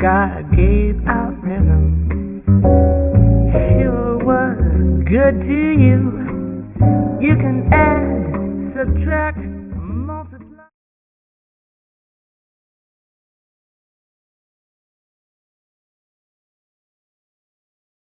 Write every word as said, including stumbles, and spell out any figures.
God gave out rhythm sure was good to you. You can add, subtract,